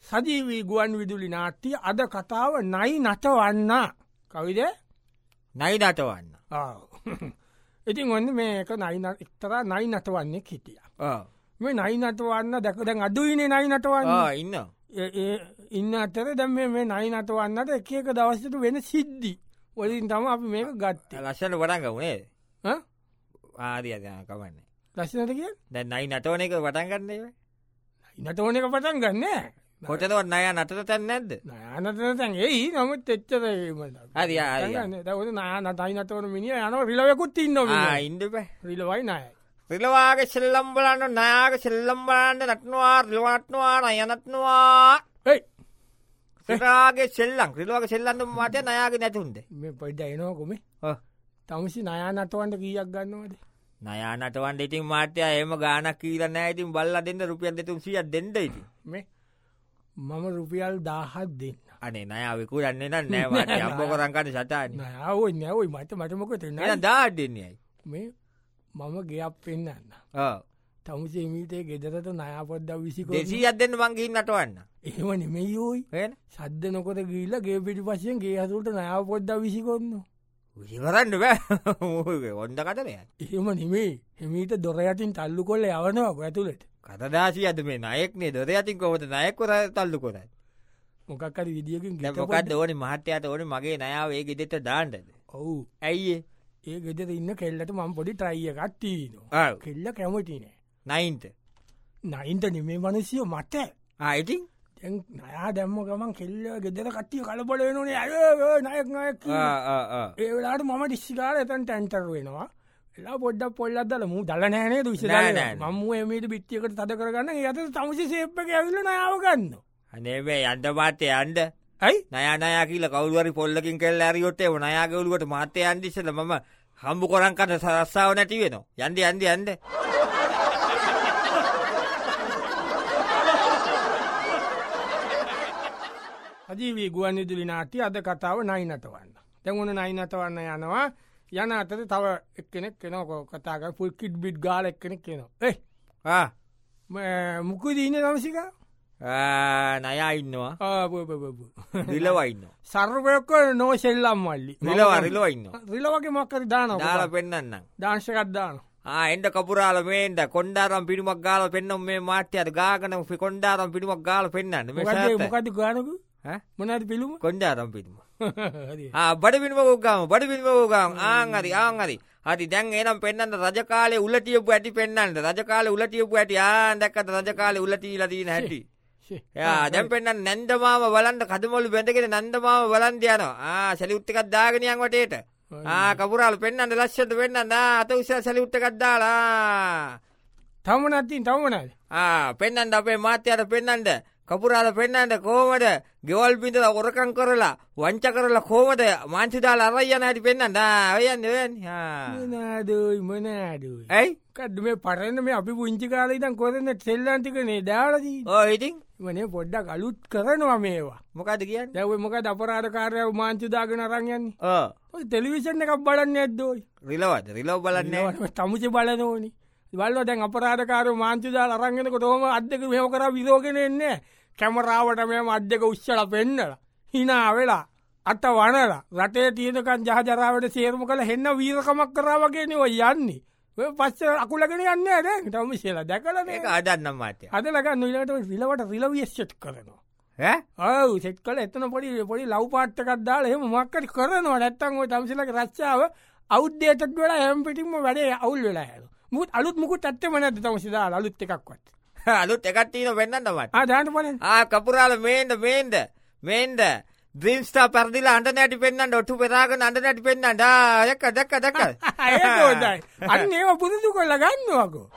සජීවී ගුවන් විදුලි නාට්‍ය අද කතාව නයි නටවන්න කවිද නයි නටවන්න ඉතින් ඔන්න මේක එක්තර නයි නටවන්නේ හිටිය මේ නයි නටවන්න දැක දැන් අඩුයිනේ නයි නටවන්න ඉන්න ඉන්න අතර දැම් මේ නයි නටවන්නට එක එක දවසට වෙන සිද්ධි ඔලින් තම අපි මේක ගත්තේ ලස්සට වටන්ග වනේ ආදිය කමන්න ලස්සනට කිය දැ නයි නටවන එක වටන්ගන්නේ නටවන එක පටන් ගන්න කොටනවත් නය නටට තැන් නැද්ද නතැන් ඒයි නමුත් එච්චර හරි දවද නා නටයි නතවන මිනි යන රිලවකුත් ඉන්න ඉන්ඩප රිලවයි නය රිලවාගේ සෙල්ලම් බලන්න නයාග සෙල්ලම් බලන්න නටනවා රිලවටනවා අයනත්නවා රාගේ සෙල්ලම් රිලවාගේ සෙල්ලන්න මට නයාගේ නැතුන්ද මේ පොඩ්ඩ එනෝකොම තමසි නයා නටවන්ට කීයක් ගන්නවද නයා නටවන්ට ඉතින් මාට්‍යය එම ගානක් කීරන්න ඇතින් බල්ල දෙන්න රුපියන් දෙතුන් සිය දෙන්නට ඉති මේ මම රුපියල් 1000ක් දෙන්න අනේ නයාවෙකු යන්න නෑවට අම්බ කරංකන්න සටාන ඔයි නැවයි මට මටමක තෙන්න දා දෙන්නේයි මේ මම ගෙයක් පෙන්න්න තමුසේ මීතේ ගෙදරට නයාපොද්දක් විසික දෙසිීත් දෙන්න මංගින් නටවන්න එහෙම නෙමෙයි යෝයි සද්ද නොකොට ගීල්ල ගේ පිටි පසියෙන් ගේ හසුට නයාපොද්දක් විසිකොන්න විසිකරන්න බෑ ඔොන්ද කටනය එහෙම නෙමේ හෙමීට දොරයටින් තල්ලු කොල්ල යවනවා ඇතුළට කතදාසි අද මේ නයෙක්නේ දොර ඇතින් කොමට නයෙක්වර තල්ලු කොරයි මොකක්කර විදිියකින් මොකක්ද ඕනි මහත්‍යයට ඕන මගේ නයාව ඒ ගෙදෙට දාන්ටද ඔවු ඇයිඒ ඒ ගෙදර ඉන්න කෙල්ලට මම් පොඩි ට්‍රයිය කට්ටීන කෙල්ල කැමතිනේ නයින්ත නයින්ත නෙමේ මනසියෝ මට ආයිටින් නයා දැම්ම ගමන් කෙල්ල ගෙදර කට්ටිය කලබලනනේ අය නයක් නයක් ඒවෙලාට මම ඩිස්සිකාර එතන් ටැන්ටර් වෙනවා එලා පොඩ්ඩක් පොල්ලදල මු දල නෑනේ දුෂ මම එමට බිත්තියකට තද කරගන්න ඇත තමසි සේප්ප ඇවිල නාවගන්න අනේවේ අන්ට පාතය අන්ඩ ඇයි නයනයා කියල කවුරුවරි පොල්ලකින් කෙල් ඇරියොටේ නයාගවලුවට මාතය අන්දිසල ම හම්බු කොරන්කට සරස්සාාව නැති වෙන යන්ද අන්ද අන්ද අජීවී ගුවන් විදුලි නාට්‍ය අද කතාව නයි නටවන්න තැමුණ නයි නටවන්න යනවා යන අතර තව එක්කෙනෙක් කෙනකො කතාක පුල් කිට් බිට් ගාල එක්කෙනෙක් කෙනවා මුකු දීන නමසික නයා ඉන්නවා රිලවයින්න සර්වයක නෝ සෙල්ලම් මල්ලි රිලවා රිලවයින්න රිලවගේ මක්කර දාන දාල පෙන්න්න දංශකත් දාන එන්ඩ කපුරාල මේන්ට කොන්ඩාරම් පිටුමක් ගාල පෙන්නම් මේ මාට්‍යයට ගාගන කොන්ඩාරම් පිටුමක් ගාල පෙන්න්න මොකද ගානක මොනද පිළුම කොන්ඩාරම් පිටුම බඩ පිනිම ෝගාම බඩ පිනිම ෝගාම ආංහරි ආංහරි හරි දැන් එනම් පෙන්න්නට රජකාලේ උලටියපු ඇති පෙන්න්නට රජකාල උලටියපු ඇති ආදැක්කට රජකාල උලටී ලදීන හැටි දැම් පෙන්න්න නැන්දමාම බලන්ට කදමොලු බැඳගෙන නන්දමාම බලන්දයනවා සැලි උත්තකත් දාගෙනයන් වටේට කපුරාල් පෙන්න්නට ලශ්ෂට වෙන්න අත උස සැලි උත්තකක්දාලා තමනත්තින් තමනද පෙන්න්නට අපේ මාත්‍යයට පෙන්න්නට කපුරාල පෙන්න්නට කෝමට ගෙවල් පිඳල ඔරකං කරලා වංච කරලා කෝමට මාංචිදාල අරයන ඇති පෙන්න්නට ඔයන්න මනාදුයි මනාදුයි ඇයි කඩ මේ පරන්න මේ අපි පුංචි කාල ඉතන් කොරන්න සෙල්ලන්ටිකනේ දාලදී ඉතින් වනේ පොඩ්ඩක් අලුත් කරනවා මේවා මොකද කියන්න දැව මොක අපරාධකාරය මාංචිදාගෙන අරංයන්නේ ටෙලිවිෂන් එකක් බලන්න ඇද්දෝයි රිලවද රිලව බලන්න තමුච බලනෝනි වල්ල දැන් අපරාධකාර මාංචිදාල අරංගෙනක තෝම අදක මෙම කර විරෝගෙන එන්නේ කැමරාවට මෙම අදක උච්චල පෙන්නල හිනා වෙලා අට වනලා රටේ තියනකන් ජහජරාවට සේරම කළ හෙන්න වීරකමක් කරාවගේනව යන්නේ පස්ස අකුලගෙන යන්න ඇද තම ශේලා දැකල ඒක අඩන්නම් මාතය අදලගන්න නිලට රිලවට රිලවිය සෙට් කරනවා ඔව සෙට් කල එතන පොඩි පොඩි ලව් පාට්ටකක් දාල එම මක්කට කරනවා නැත්තන් ඔය තමසිලක රච්චාව අවුද්දේතත් වෙලා හැම් පිටිම වැඩේ අවුල් වෙලා හ මුත් අලුත් මුකුත් ඇත්තම නැද තමසිදා අලුත් එකක්වත් අලුත් එකත්තිීන වෙන්නන්නමට ආදාට පන කපුරාල මේන්ද මේන්ද මේන්ද ද්‍රීම්ස්ථා පරදිලා අන්ට නැටි පෙන්න්නට ඔටු පෙරාගෙන අන්ට නැටි පෙන්න්නට දැක්ක දැක්ක දැක ඒෝදයි අන්න ඒව පුදුදු කොල්ල ගන්නවකෝ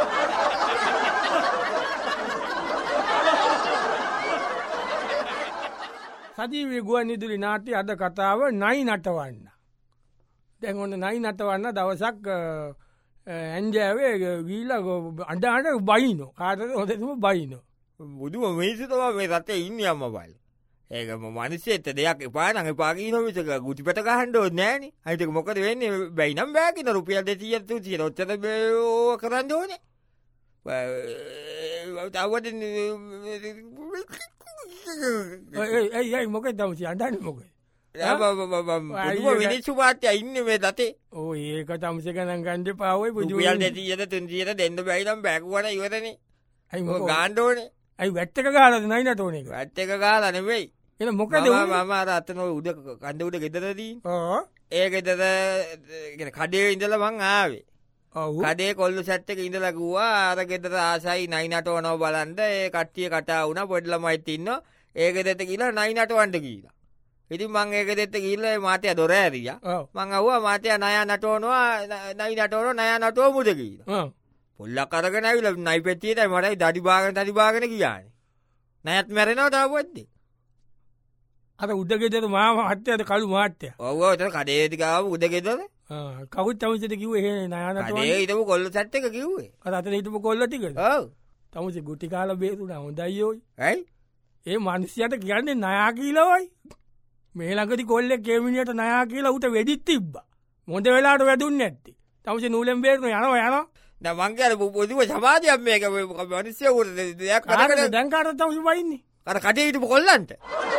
සජීවී ගුවන් විදුලි නාට්‍ය අද කතාව නයි නටවන්න දැන් ඔන්න නයි නටවන්න දවසක් ඇන්ජෑවේ ගීල අඩාට බයිනෝ කාතද හොදම බයිනෝ බුදුම මේසිතවා මේ රටේ ඉන්න අම්ම බල ඒකම මනසේත දෙයක් පානඟ පාගී නොවිසක ගුටි පට ගහන්ඩෝ නෑන අයිතක මොකද වෙන්නේ බැයිනම් බෑකින රුපියල් දෙතියත්තු තිය ඔත්තද බෝ කරන්න ඕනේ තවට ඇයි මොක දවසි අඩන්න මොක මිනිස්සු පාත්ය ඉන්න මේ දතේ ඕ ඒක තමස ගනන් ගන්ඩ පාවයි පුජුවල් නැතියට තුන්සියට දෙන්න බැයිනම් බැකුවන ඉවරන ගාණ්ඩෝන ඇයි වැට්ටක ගාලද නයින තෝන එක ඇත්තක ගාලනෙවෙයි එ මොකද මම අත්තන උඩ කණ්ඩ උඩ ගෙදරදී ඒකෙතද කඩේ ඉඳල මං ආවේ කඩේ කොල්ලු සැට්ක ඉඳලකුවා අර ගෙදර ආසයි නයිනට ඕනෝ බලන්ද ඒ කට්ටිය කටා වුණ පොඩ්ලමයිත් ඉන්න ඒක දෙත කියලා නයිනට වන්ට කියලා ඉතින් මං ඒක දෙත්ත කියල්ල මාතය දොර ඇරිය මං අව්වා මාතය නයා නටෝනවා නයි නටෝන නයා නටුව මුද කියලා පොල්ලක් කරගෙන ඇවිල නයි පෙත්තියට මටයි දඩිභාගන තඩිභාගන කියන්න නයත් මැරෙනවා තාපොද්දේ අත උද්දගෙදර මාම හත්්‍යයට කළු මාට්‍ය ඔව්වට කඩේතිකාව උදගෙදර කවුත් තමසට කිව ඒ නයනට හිටපු කොල්ල සැට්ක කිව්වේ අත හිටපු කොල්ලටික තමස ගුටි කාල බේතුන හොඳයියෝයි ඇයි ඒ මනුස්්‍යයට කියන්නේ නයා කියීලවයි මේ ළඟති කොල්ල කෙමිනිට නයා කියලා උට වෙඩිත් තිබ්බ මොද වෙලාට වැදුන්න ඇත්ති තමස නූලම් බේරන යනවා යන දමංගල පොදුව සමාධයක් මේක මනිස්්‍යවට දෙයක් කරට දැන්කාට තමසි වයින්නේ අර කටේ හිටපු කොල්ලන්ට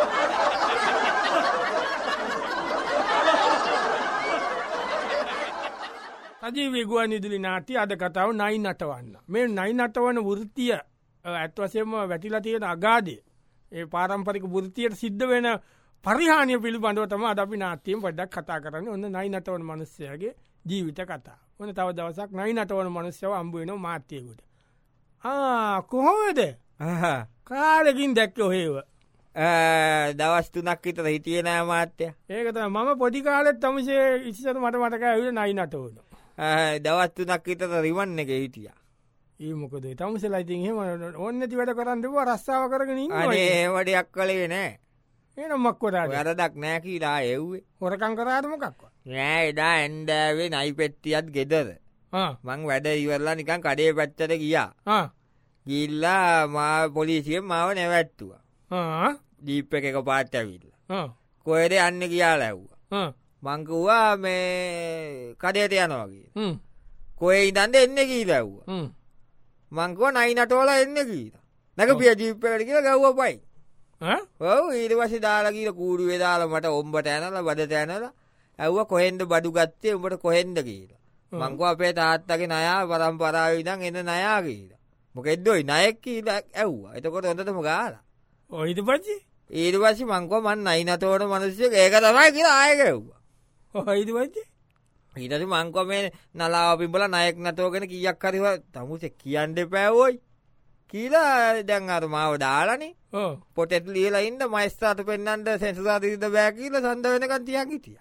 සජීවගුවන් ඉදිලි නාටි අද කතාව නයි නටවන්න මේ නයි නටවන වෘතිය ඇත්වසයම වැටිලා තියෙන අගාදේ ඒ පාරම්පරික වෘතියට සිද්ධ වෙන පරිහානිය පිළිබඳවතම අද අපි නාට්‍යයෙන් පොඩ්ඩක් කතා කරන්නේ ඔන්න නයි නටවන මනුස්සයගේ ජීවිත කතා. ඔන්න තව දවසක් නයි නටවන මනුස්සයව හම්බ වෙනවා මාත්‍යයෙකුට. කොහොමද? කාලෙකින් දැක්ක ඔහෙව. දවස් 3ක් විතර හිටියේ නෑ මාත්‍ය. ඒක තමයි මම පොඩි කාලෙත් තමසේ ඉස්සර මට මතකයි ඇවිල්ලා නයි නටවන. දවස් 3ක් විතර රිවන් එකේ හිටියා. ඒ මොකද තමසලා ඉතින් එහෙම ඕනේ නැති වැඩ කරන් දෙපුවා රස්සාව කරගෙන ඉන්නවා. අනේ ඒ වැඩක් කළේ නෑ. එනම් මක්කොරාද වැරදක් නෑ කියලා එව්වේ හොරකං කරාද මොකක්ව නෑ එදා ඇන්ඩෑවේ නයි පෙට්ටියත් ගෙදර මං වැඩ ඉවරලා නිකන් කඩේ පැත්තට ගියා ගිල්ලා මා පොලිසියෙන් මාව නැවැත්තුවා දීප්ප එක පාට ඇවිල්ල කොයද යන්න කියලා ඇව්වා මංකුවා මේ කඩේට යනවාගේ කොය ඉදන්ද එන්න කීල ඇව්වා මංකුව නයි නටෝල එන්න කියලා නැක පිය ජීප්පකට කියලා ගව්ව පයි ඔව ඊට වසි දාලගීල කූඩුවේ දාලා මට ඔම්බට ඇනල බඩට ඇනල ඇව්ව කොහෙන්ද බඩු ගත්තේ උඹට කොහෙන්ද කියලා මංකව අපේ තාත්තගේ නයා පරම්පරාවිදන් එන්න නයා කියලා මොකෙද්දොයි නයෙක් කියලා ඇව්වා එතකොට හොඳටම ගාලා ඊට පස්සේ ඊට පස්සේ මංකව මන් නයි නටෝන මිනිස්සෙක් ඒක තමයි කියලා ආයෙ ගැව්වා ඊට පස්සේ ඊට පස්සේ මංකව මේ නලාව පිඹලා නයෙක් නටෝගෙන කීයක් හරි තමුසේ කියන්න එපා ඕයි කියලා දැන් අර මාව දාලානේ පොටෙත් ලියලා ඉන්න මයිස්ත්‍රාට පෙන්නන්න සෙන්සුරාදා දිරිද බෑ කියලා සඳ වෙනකන් තියන් හිටියා.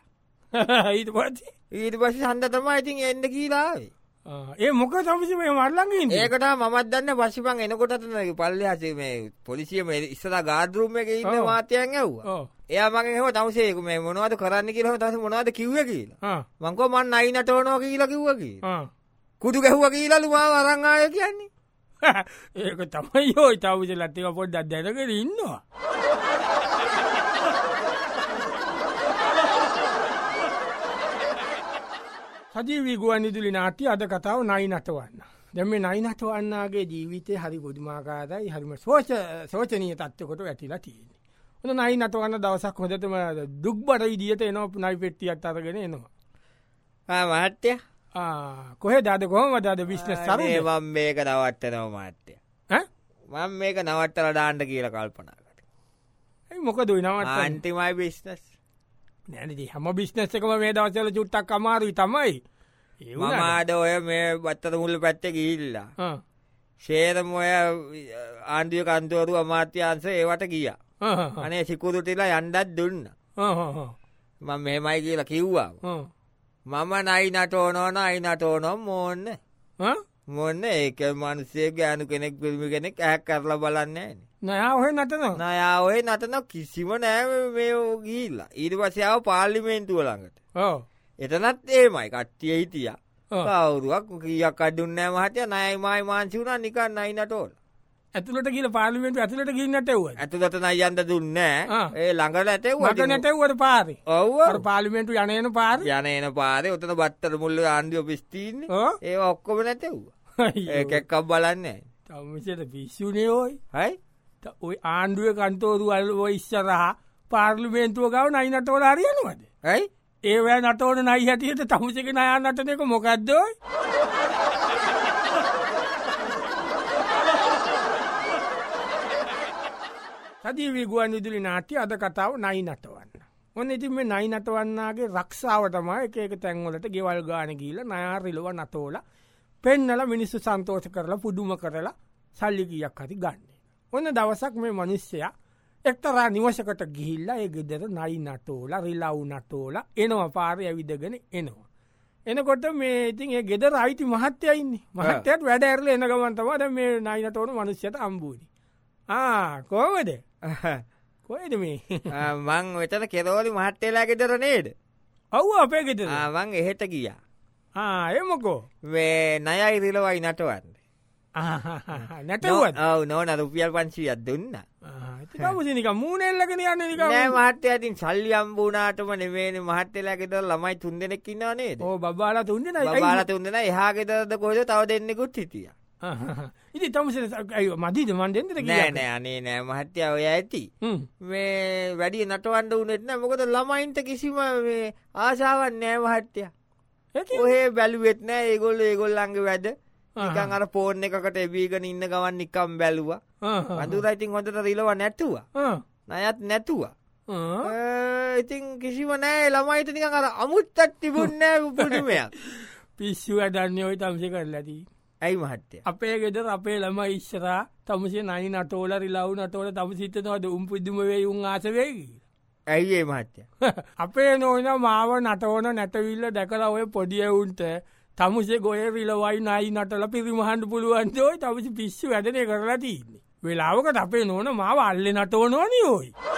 ඊට පස්සේ සඳ තමයි ඉතින් එන්න කියලා ආවේ. ඒ මොකද තමයි මේ මල්ලංග ඉන්නේ. ඒකට මමත් දන්නේ පස්සේ මං එනකොටත් පල්ලෙහාසේ මේ පොලිසිය මේ ඉස්සලා ගාඩ් රූම් එකේ ඉන්න මාත්‍යයන් ඇව්වා. එයා මගෙන් එහෙම තමසේ මේ මොනවද කරන්න කියලා තමසේ මොනවද කිව්වේ කියලා. මං කව මං නයි නටවනවා කියලා කිව්වා කියලා. කුඩු ගැහුවා කියලාලු මාව අරන් ආයේ කියන්නේ. ඒක තමයි යෝයි තවුසලත් එක පොඩ්ඩක් දැනගෙන ඉන්නවා. සජීවී ගුවන් විදුලි නාට්‍ය අද කතාව නයි නටවන්න. දැන් මේ නයි නටවන්නාගේ ජීවිතේ හරි පුදුමාකාරයි හරිම සෝචනීය තත්ත්වයකට වැටිලා තියෙන්නේ. ඔන්න නයි නටවන්න දවසක් හොඳටම දුක්බර විදියට එනවා නයි පෙට්ටියක් අරගෙන එනවා. මහත්තයා කොහෙද අද කොහොමද අද බිස්නස් සරුනේ මම මේක නවත්තනවා මාත්‍යා මම මේක නවත්තලා දාන්න කියලා කල්පනා කරා. ඒ මොකද ඔය නවත්තන්නේ? අන්තිමයි බිස්නස්. නෑනේ හැම බිස්නස් එකම මේ දවස්වල චුට්ටක් අමාරුයි තමයි. ඒ වුණා. මම ආද ඔය මේ වත්තර මුල්ල පැත්තේ ගිහිල්ලා. ෂේරම ඔය ආණ්ඩුවේ කන්තෝරු අමාත්‍යාංශ ඒවට ගියා. අනේ සිකුරුටිලා යන්නත් දුන්නා. මම මෙහෙමයි කියලා කිව්වා. මම නයි නටෝනෝ නයි නටෝනෝ මොන්න මොන්න ඒක මිනිස්සේ ගෑනු කෙනෙක් පිළිමි කෙනෙක් ඇහක් කරලා බලන්නේ නෑ ඔය නටනවා නෑ ඔය නටන කිසිම නෑ මේ ගිහිල්ලා ඊට පස්සේ ආව පාර්ලිමේන්තුව ළඟට එතනත් එහෙමයි කට්ටිය හිටියා කවුරුවක් කීයක් අඩුන්නේ නෑ මහත්තයා නයයි මායි මාන්සි උනා නිකන් නයි නටෝන ඇතුළට ගිහලා පාර්ලිමේන්තුව ඇතුළට ගිහින් නැටෙව්වා ඇතුළට නයි යන්න දුන්නේ නෑ ඒ ළඟට නැටෙව්වා මට නැටෙව්වා පාරේ ඔව් අර පාර්ලිමේන්තුව යන පාරේ යන පාරේ උතන බත්තර මුල්ල ආණ්ඩුව ඔෆිස් තියෙන්නේ ඒවා ඔක්කොම නැටෙව්වා ඒකක් බලන්නේ තමුසෙට පිස්සුනේ ඔයි හයි ඔය ආණ්ඩුව කන්තෝරු අල්ව ඉස්සරහ පාර්ලිමේන්තුව ගව නයි නටෝල හරියනවද ඇයි ඒවෑ නටෝන නයි හැටියට තමුසක නයා නටන එක මොකක්දෝයි සදීවී ගුවන් විදුලි නාට්‍ය අද කතාව නයි නටවන්න. ඔන්න ඉතින් මේ නයි නටවන්නාගේ රක්ෂාවටම එක තැන්වලට ගෙවල් ගාන ගීල නයාරිලව නටෝල පෙන්නල මිනිස්සු සන්තෝෂ කරලා පුදුම කරලා සල්ලිකීයක් හරි ගන්න. ඔන්න දවසක් මේ මනුෂ්‍යයා එක්තරා නිවසකට ගිහිල්ල ඒ ගෙදර නයි නටෝල රිලව් නටෝල එනවා පාරය ඇවිදගෙන එනවා. එනකොට මේ ඉතින් ඒ ගෙදර අයිති මහත්තයයින්නේ මහත්තයට වැඩ ඇරල එන ගමන්තමද මේ නයි නටෝන මනුෂ්‍යයට අම්බූනි. කෝමද කොයිද මේ මං වෙතන කෙරෝලි මහත්තේලා ගෙදර නේද ඔව් අපේ ගෙදර මං එහෙට ගියා එමකෝ මේ නයයි රිලවයි නටවන්න නැටවත් ඔව නෝන රුපියල් 500ක් දුන්න නික මූනෙල්ලගෙන යන්න නික නෑ මහත්තයා ඉතින් සල්ලි අම්බුනාටම නෙමෙයිනේ මහත්තයලා ගෙදර ළමයි 3 දෙනෙක් ඉන්නවා නේද ඕ බබාලා 3 දෙනා බබාලා 3 දෙනා එහා ගෙදරද කොහෙද තව දෙන්නෙකුත් හිටියා ඉති තමස මදීද මන් දෙන්නට නෑ නෑ අනේ නෑ මහත්තයා ඔය ඇති මේ වැඩි නටවන්ඩ උනෙත්න මොකද ළමයින්ට කිසිම ආශාවන් නෑ මහත්තයා ඔහේ බැලුවෙත් නෑ ඒගොල්ල ඒගොල්ලන්ගේ වැඩ නිකන් අර ෆෝන් එකකට එබීගෙන ඉන්න ගමන් නිකම් බැලුවා අඳුරා ඉතින් හොඳට රිලව නැතුවා ණයත් නැතුවා ඉතින් කිසිම නෑ ළමයිට නිකන් අර අමුත්තක් තිබුණේ නෑ පුදුමයක් පිස්සු වැඩන්නේ ඔය තමසේ කරලාදී ඇයි මහත්තයා අපේ ගෙදර අපේ ළම ඉස්සරා තමසේ නයි නටෝල රිලව් නටෝල තම සිතනවද උම් පුදුම වෙයි උන් ආස වෙයි ඇයි ඒ මහත්තයා අපේ නෝන මාව නටෝන නැටවිල්ල දැකලා ඔය පොඩි එවුන්ට තමුසේ ගොය රිලවයි නයි නටලා පිරිමහන්න පුළුවන් දෝයි තමසි පිස්සු වැඩනේ කරලා තියෙන්නේ වෙලාවකට අපේ නෝන මාව අල්ලේ නටෝනවනේ ඔයි